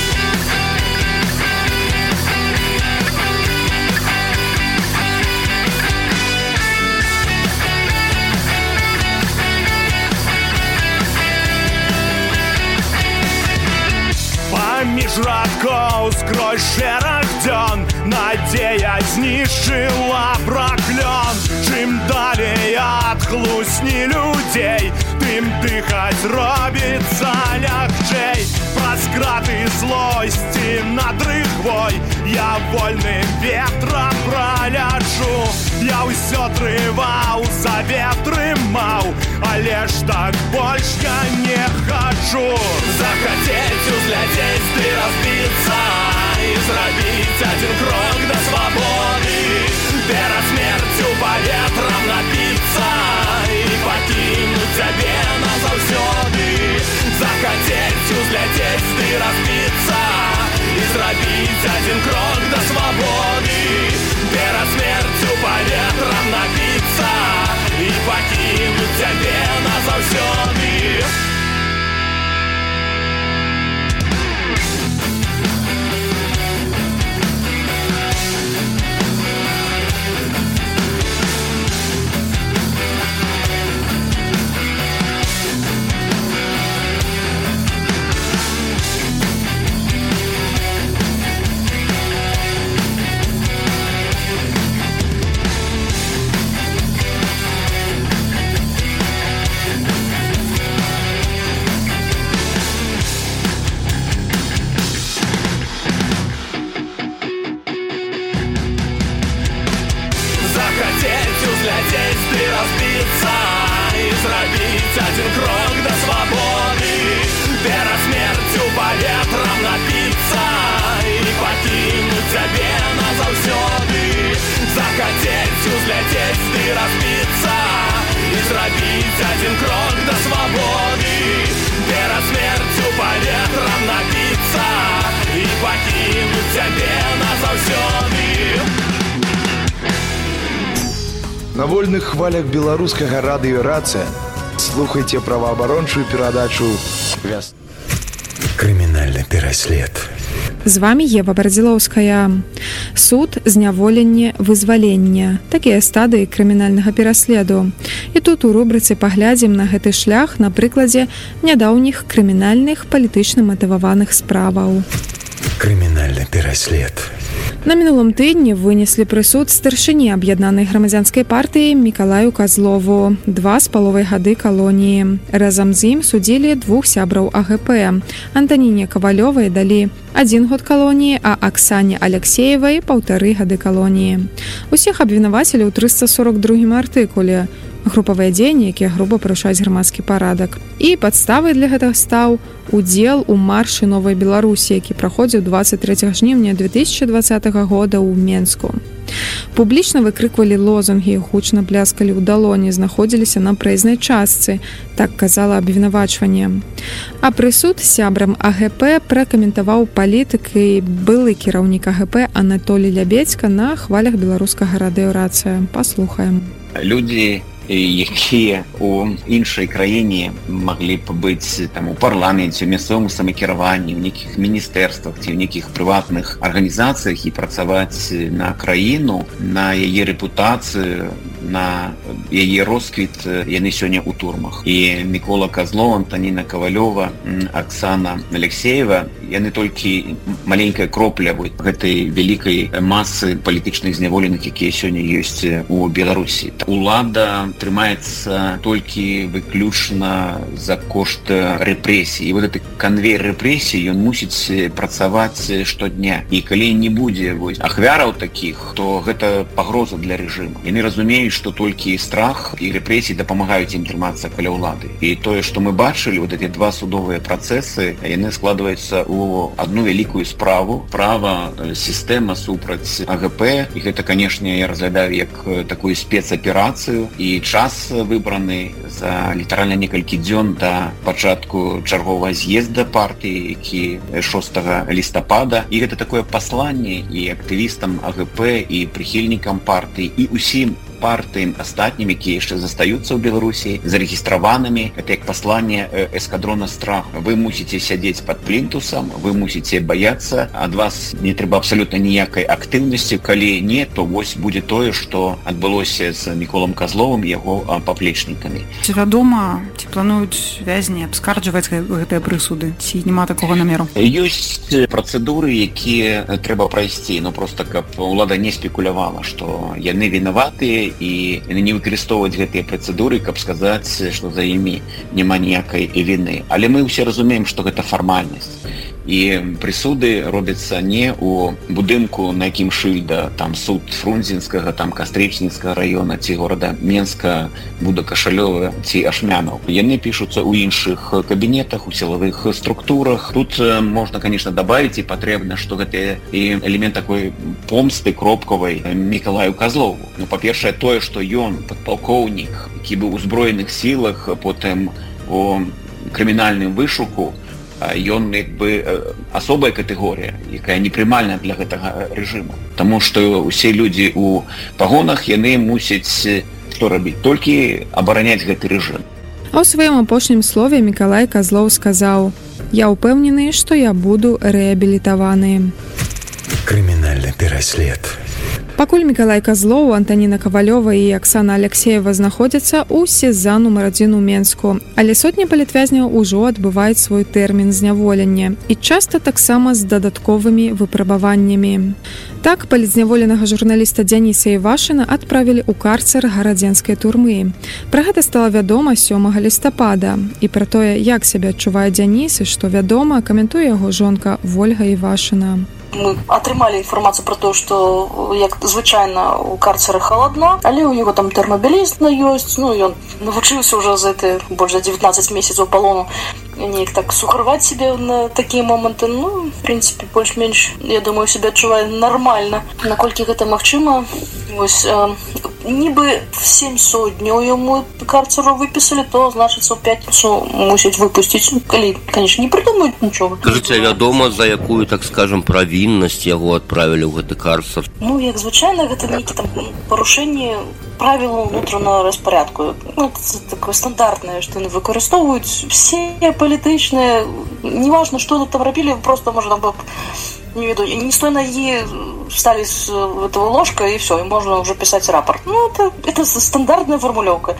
Паміж радкоў скрозь шэраг дзён надзея знішчыла праклён. Чым далей ад хлусні людзей, тым дыхаць робіцца лягчэй. Праз краты злосці над рыхвой я вольным ветрам пролячу. Я ўсё трываў, савет трымаў, але ж так больш я не хачу. Захацець узляцець ды разбіцца і зрабіць адзін крок да свабоды, перад смерцю паветрам напіцца і пакінуць цябе назаўсёды, захацець узляцець ды разбіцца і зрабіць адзін крок да свабоды, перад смерцю паветрам напіцца і пакінуць цябе назаўсёды. Зрабіць адзін крок да свабоды, перад смерцю паветрам напіцца і пакінуць цябе назаўсёды, захацець узляцець ды разбіцца і зрабіць адзін крок да свабоды, перад смерцю паветрам напіцца і пакінуць цябе назаўсёды. На вольных хвалях беларускага радыё «Рацыя» слухайце праваабарончую перадачу «Вясна». Крымінальны пераслед. З вами Ева Бардзілоўская. Суд, зняволенне, вызваленне. Такія стадыі крымінальнага пераследу. І тут у рубрыцы паглядзім на гэты шлях на прыкладзе нядаўніх крымінальных палітычна матываваных справаў. Крымінальны пераслед. На мінулым тыдні вынеслі прысуд старшыні аб'яднанай грамадзянскай партыі Мікалаю Казлову два з паловай гады калоніі. Разам з ім судзілі двух сябраў А Гэ Пэ. Антаніне Кавалёвай далі адзін год калоніі, а Аксане Алексеевай паўтары гады калоніі. Усіх абвінавацілі ў трыста сорок другім артыкуле. Групавыя дзеянні, якія груба парушаюць грамадскі парадак. І падставай для гэтага стаў удзел у маршы Новай Беларусі, які праходзіў дваццаць трэцяга жніўня две тысячы дваццатага года ў Менску. Публічна выкрыквалі лозунгі, гучна пляскалі ў далоні, знаходзіліся на праезнай частцы, так казала абвінавачванне. А прысуд сябрам А Гэ Пэ пракаментаваў палітык і былы кіраўнік А Гэ Пэ Анатолій Лябедзька на хвалях беларускага радыё «Рацыя». Паслухаем. Людзі, якія у іншай краіне маглі б быць там у парламенце, у мясцовым самакіраванні, у нейкіх міністэрствах ці ў нейкіх прыватных арганізацыях і працаваць на краіну, на яе рэпутацыю, на яе росквіт, яны сёння ў турмах. І Мікола Казлов, Антаніна Кавалёва, Аксана Алексеева, яны толькі маленькая кропля гэтай вялікай масы палітычных зняволеных, якія сёння ёсць у Беларусі. Улада трымаецца толькі выключна за кошт рэпрэсій. І вот гэты канвейер рэпрэсій, ён мусіць працаваць штодня. І калі не будзе вось ахвяраў такіх, то гэта пагроза для рэжыму. Яны разумеюць, што толькі страх і рэпрэсіі дапамагаюць ім трымацца каля ўлады. І тое, што мы бачылі, вот эти два судовыя працэсы, яны складваюцца ў одну вялікую справу. Права сістэма супраць А Гэ Пэ. І гэта, канешне, я разглядаю як такую спецаперацыю. І час выбраны за літаральна некалькі дзён да пачатку чарговага з'езда партыі, які шостага лістапада. І гэта такое пасланне і актывістам А Гэ Пэ, і прыхільнікам партыі, і усім партыям астатнім, якія яшчэ застаюцца ў Беларусі, зарэгістраванымі. Это як пасланне эскадрона страху. Вы мусіце сядзець пад плінтусам, вы мусіце баяцца, ад вас не трэба абсалютна ніякай актыўнасці. Калі не, то вось будзе тое, што адбылося з Міколам Казловым і яго паплечнікамі. Ці вядома, ці плануюць вязні абскарджваць гэтыя прысуды? Ці няма такога намеру? Ёсць працэдуры, якія трэба прайсці, ну проста каб улада не спекулявала, што яны вінаватыя, і не выкарыстоўваць гэтыя працэдуры, каб сказаць, што за імі няма ніякай віны. Але мы ўсе разумеем, што гэта фармальнасць. І прысуды робяцца не ў будынку, на якім шыльда, там суд Фрунзенскага, там Кастрычніцкага раёна, ці горада Менска, Буда-Кашалёва, ці Ашмянаў. Яны пішуцца ў іншых кабінетах, у сілавых структурах. Тут можна, конечно, добавить і патрэбна, што гэта і элемент такой помсты кропкавай Мікалаю Казлову. Ну, па-першае, тое, што ён, падпалкоўнік, які быў у узброеных сілах, потым у крымінальным вышуку, ён як бы асобая катэгорыя, якая непрымальная для гэтага рэжыму. Таму што ўсе людзі ў пагонах, яны мусяць што рабіць? Толькі абараняць гэты рэжым. А ў сваім апошнім слове Мікалай Казлоў сказаў: «Я ўпэўнены, што я буду рэабілітаваны». Крымінальны пераслед. Пакуль Мікалай Казлоў, Антаніна Кавалёва і Аксана Алексеева знаходзяцца ў СІЗА нумар адзін у Менску, але сотні палітвязняў ужо адбываюць свой тэрмін зняволення і часта таксама з дадатковымі выпрабаваннямі. Так, палітзняволенага журналіста Дзяніса Івашына адправілі ў карцер гарадзенскай турмы. Пра гэта стала вядома сёмага лістапада. І пра тое, як сябе адчувае Дзяніс і што вядома, каментуе яго жонка Вольга Івашына. Мы атрымалі інфармацыю пра тое, што, як звычайна, у карцеры халадна, але ў яго там тэрмабілізна ёсць. Ну, ён навучыўся ўжо за это больш за дзевятнаццаць месяцаў палону неяк так сухарваць себе на такія моманты. Ну, в прынцыпе, больш-менш, я думаю, себе адчувае нармальна. Наколькі гэта магчыма, вось, э, нібы сямьсот днёў яму карцеру выпісалі, то, значыцца, ў пятніцу мусяць выпусціць, калі, конечно, не прыдумаюць нічога. Скажыце, вядома, за якую, так скажем, правіннасць яго адправілі ў гэты карцер? Ну, як звычайна, гэта нейкі там парушэнне правілаў унутранага распарадку. Ну, це такое стандартнае, што яны выкарыстоўваюць все палітычныя, неважна, што там рабілі, просто можна б, не веду, не с той ноги встали с этого ложка, и все, и можно уже писать рапорт. Ну, это, это стандартная формулёвка.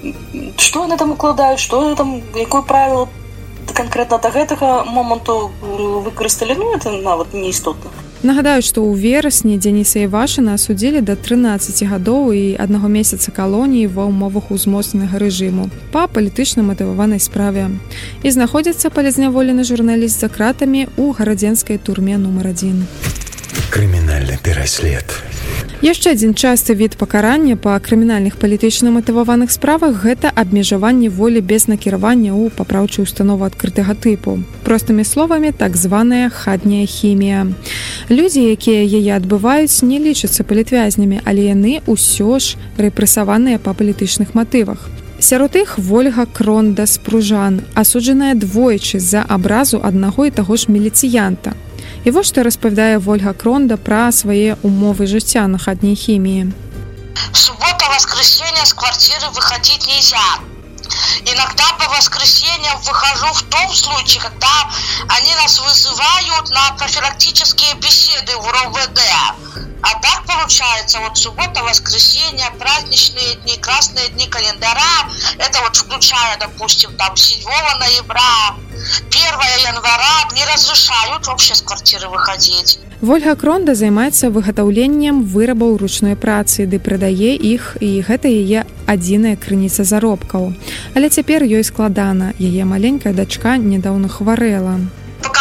Что они там укладаюць, что они там, якое правило конкретно до гэтага моманту выкарысталі, ну, это нават не істотна. Нагадаю, што ў верасні Дзяніса Івашына асудзілі да трынаццаці гадоў і аднаго месяца калоніі ва ўмовах узмоцненага рэжыму па палітычна матываванай справе. І знаходзіцца палітзняволены журналіст за кратамі ў гарадзенскай турме нумар адзін. Крымінальны пераслед. Яшчэ адзін часты від пакарання па крымінальных палітычна матываваных справах – гэта абмежаванне волі без накіравання ў папраўчую установу адкрытага тыпу. Простымі словамі, так званая хатняя хімія. Людзі, якія яе адбываюць, не лічацца палітвязнямі, але яны ўсё ж рэпрэсаваныя па палітычных матывах. Сярод іх Вольга Кронда-Спружан, асуджаная двойчы за абразу аднаго і таго ж міліцыянта. І вось што распавядае Вольга Кронда пра свае умовы жыцця на хатняй хіміі. Суббота-воскресенье с квартиры выходить нельзя. Иногда по воскресеньям выхожу в том случае, когда они нас вызывают на профилактические беседы в Р О В Д. А так получается, вот суббота, воскресенье, праздничные дни, красные дни календаря, это вот включая, допустим, там седьмого ноября, первого января, не разрешают вообще с квартиры выходить. Вольга Кронда займаецца выгатаўленнем вырабаў ручной працы, ды прадае іх, і гэта яе адзіная крыніца заробкаў. Але цяпер ёй складана, яе маленькая дачка нядаўна хварэла. Пока была в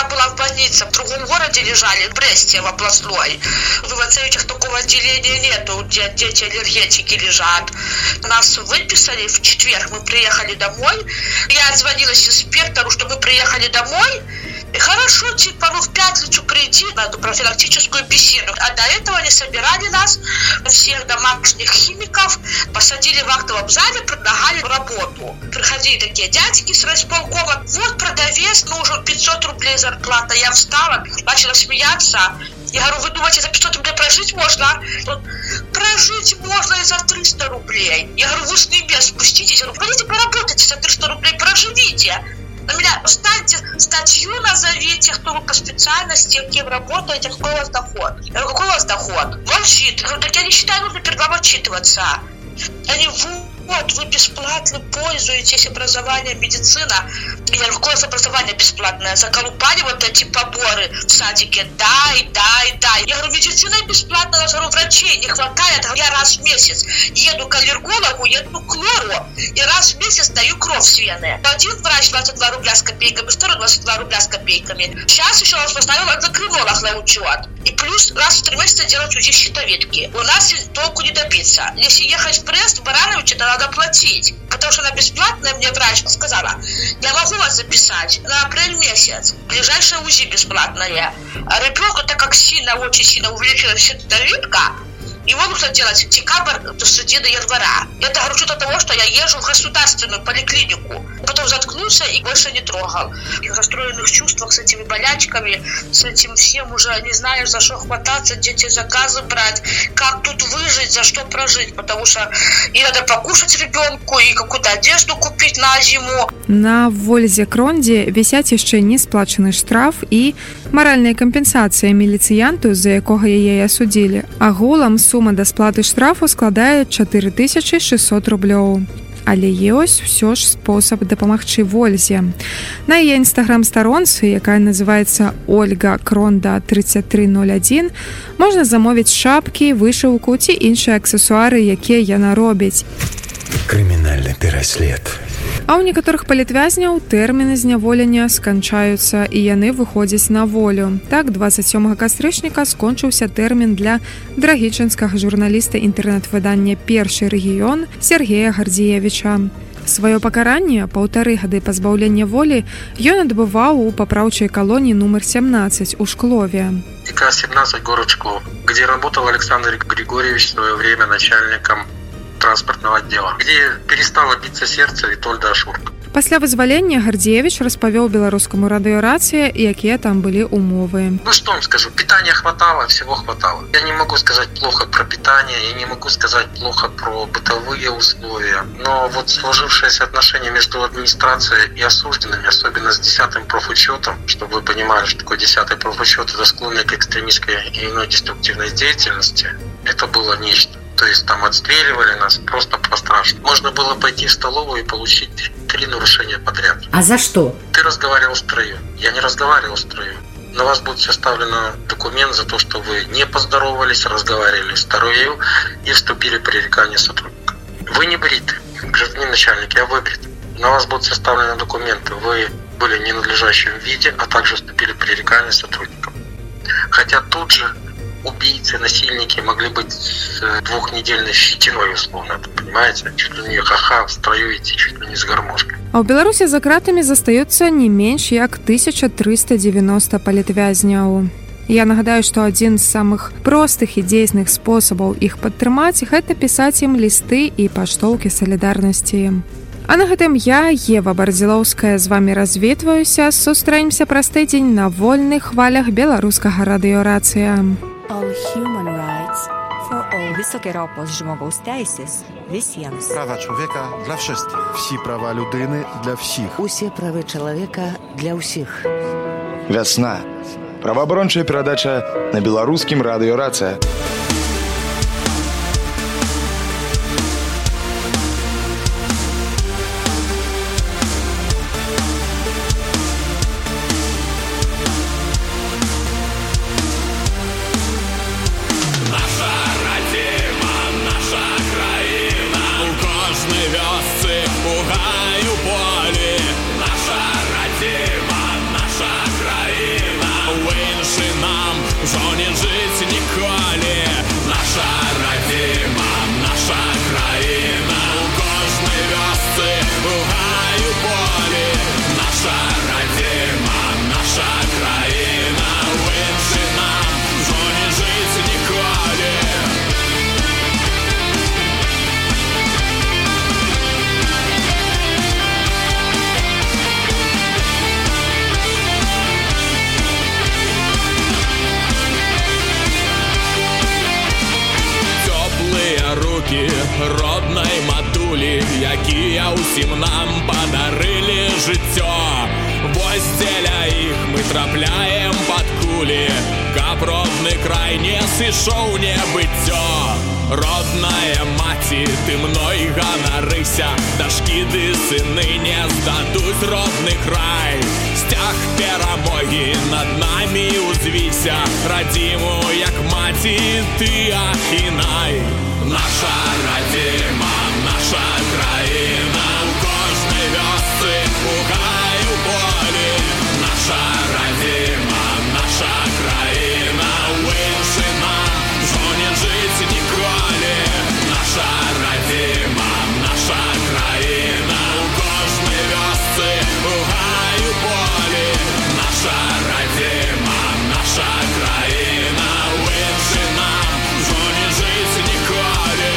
больнице в другом городе лежали, в Бресте, в областной. В Ивацевичах такого отделения нету, где дети аллергетики лежат. Нас выписали в четверг, мы приехали домой. Я отзвонилась инспектору, что мы приехали домой. И хорошо, типа, ну в пятницу приди на эту профилактическую беседу. А до этого они собирали нас, всех домашних химиков, посадили в актовом зале, предлагали работу. Приходили такие дядьки с райисполкома. Вот продавец, нужен пятьсот рублей зарплата. Я встала, начала смеяться. Я говорю, вы думаете, за пятьсот рублей прожить можно? Вот, прожить можно и за триста рублей. Я говорю, вы с небес спуститесь. Я говорю, пойдите поработайте за триста рублей, проживите. На меня встаньте, статью назовите, кто вы по специальности, кем работаете, какой у вас доход. Я говорю, какой у вас доход? Молчит. Я говорю, так я не считаю, нужно перед вами отчитываться. Они, вот, вы бесплатно пользуетесь образованием, медицина. Я говорю, какое образование бесплатное? Заколупали вот эти поборы в садике. Дай, дай, дай. Я говорю, медицина бесплатная, я говорю, врачей не хватает. Я раз в месяц еду к аллергологу, еду к лору, и раз в месяц даю кровь с вены. Один врач двадцать два рубля с копейками, второй двадцать два рубля с копейками. Сейчас еще раз поставила эндокринолог на учет. И плюс раз в три месяца делать УЗИ щитовидки. У нас толку не добиться. Если ехать в Брест, в Барановичи, то надо платить. Потому что она бесплатная, мне врач сказала, я могу вас записать на апрель месяц. Ближайшее УЗИ бесплатное. А ребенку, так как сильно, очень сильно увеличилась щитовидка, его нужно делать декабрь до середины января. Это говорю от того, что я езжу в государственную поликлинику. Потом заткнулся и больше не трогал. И в расстроенных чувствах с этими болячками, с этим всем уже не знаешь, за что хвататься, где те заказы брать, как тут выжить, за что прожить. Потому что и надо покушать ребенку, и какую-то одежду купить на зиму. На Вользе Кронді висять ще несплачений штраф і моральна компенсація міліціянту, за якого яе асудзілі. Агулам сума да сплаты штрафу складае чатыры тысячы шестьсот рублёў. Але ёсць ўсё ж спосаб дапамагчы Вользе. На яе інстаграм-старонцы, якая называецца Ольга Кронда тридцать три ноль один, можна замовіць шапкі, вышыўку ці іншыя аксесуары, якія яна робіць. Крымінальны пераслед. А ў некаторых палітвязняў тэрміны зняволення сканчаюцца і яны выходзяць на волю. Так, двадцать сёмага кастрычніка скончыўся тэрмін для драгічынскага журналіста інтэрнэт-выдання «Першы рэгіён» Сергея Гардзіевіча. Сваё пакаранне, паўтары гады пазбаўлення волі, ён адбываў у папраўчай калоніі нумар семнадцать у Шклове. И К семнадцать, город Шклов, где работал Александр Григорьевич в свое время начальником транспортного отдела, где перестало биться сердце Витольда Ашурка. Пасля вызвалення Гардзіевіч распавёў беларускаму радыёрацыі, якія там былі умовы. Ну что вам скажу, питания хватало, всего хватало. Я не могу сказать плохо про питание, я не могу сказать плохо про бытовые условия, но вот сложившееся отношение между администрацией и осужденными, особенно с десятым профучетом, чтобы вы понимали, что такое десятый профучет, это склонный к экстремистской и иной деструктивной деятельности, это было нечто. То есть там отстреливали нас просто по-страшному. Можно было пойти в столовую и получить три нарушения подряд. А за что? Ты разговаривал в строю. Я не разговаривал в строю. На вас будет составлен документ за то, что вы не поздоровались, разговаривали в строю и вступили в пререкание сотрудника. Вы не бриты, гражданин начальник, я выбрит. На вас будут составлены документы. Вы были в ненадлежащем виде, а также вступили в пререкание сотрудникам. Хотя тут же убийцы, насильники могли быть с двухнедельной щетиной, условно, понимаете? Чуть ли не ха-ха в строю идти, чуть ли не с гармошкой. А ў Беларусі за кратамі застаюцца не менш як тысяча триста девяносто палітвязняў. Я нагадаю, што адзін з самых простых і дзейсных спосабаў іх падтрымаць – гэта пісаць ім лісты і паштоўкі салідарнасці. А на гэтым я, Ева Бардзілоўская, з вамі развітваюся. Сустраемся праз тыдзень на вольных хвалях беларускага радыёрацыя. All human rights for all. Wysokie ropos żmogous teisės visiems. Права чоловіка для всіх. Всі права людини для всіх. Усе правы чалавека для ўсіх. Вясна. Праваабарончая перадача на беларускім радыёрацыя. Наша родина, наша країна. у інший нам вже не жить ніколи. Наша родима, наша країна, у кожній вёсці, у гаю полі. Наша родима, наша країна, у інший нам вже не жить ніколи. Руки родной матулі, якія ўсім нам падарылі жыццё. Вось дзеля іх мы трапляем пад кулі, каб родны край не сышоў небыццё. Родная маці, ты мной ганарыся, дашкі ды сыны не здадуць родны край. Сцяг перамогі над намі узвіся, радзіму як маці ты ахінай. Наша родима, наша країна, у кожній вёсцы, у гаю полі. Наша родима, наша країна, у інший нам вже не жить ніколи. Наша родима, наша країна, у кожній вёсцы, у гаю полі. Наша родима, наша країна, у інший нам вже не жить ніколи.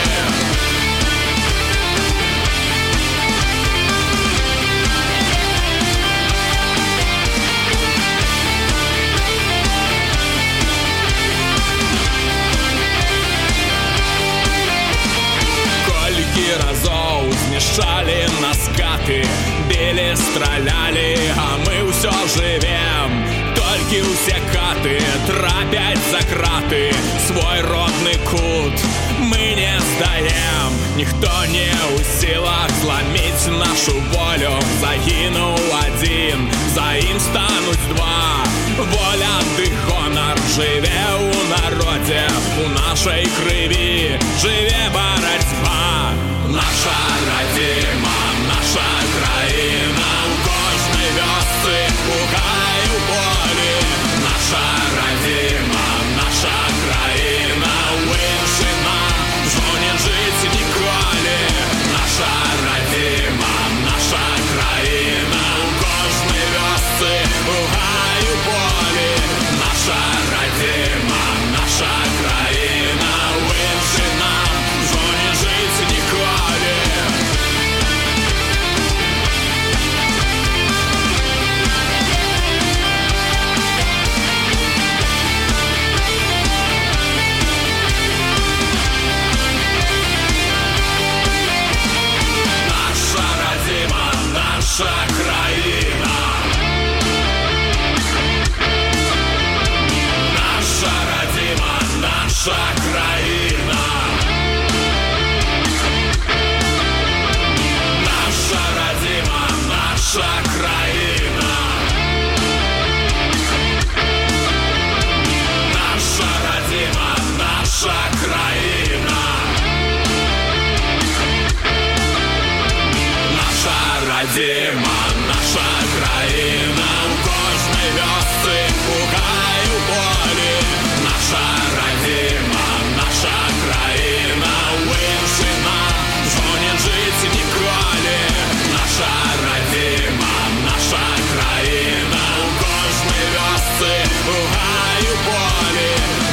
Колькі разоў знішчалі нас каты, білі, стралялі, а мы ўсё жывем. Толькі ўсе каты трапяць за краты, свой родны кут мы не здаем. Ніхто не ў сілах зламіць нашу волю. Загінуў адзін, за ім стануць два. Воля ды гонар жыве ў народзе, у нашай крыві жыве барацьба. Наша родима, наша країна, у кожній вёсцы, у гаю полі. Наша родима, наша країна, у інший нам вже не жить ніколи. Наша родима, наша країна, у кожній вёсцы, у гаю полі. Наша родима, наша країна, у інший нам вже не жить ніколи. Наша родима, наша країна. Наша родима, наша країна. Наша родима, наша країна. Наша родима, наша країна. Наша родима, наша країна, у кожній вёсцы, у гаю полі. Наша родима, наша країна, у інший нам вже не жить ніколи. Наша родима, наша країна, у кожній вёсцы, у гаю полі.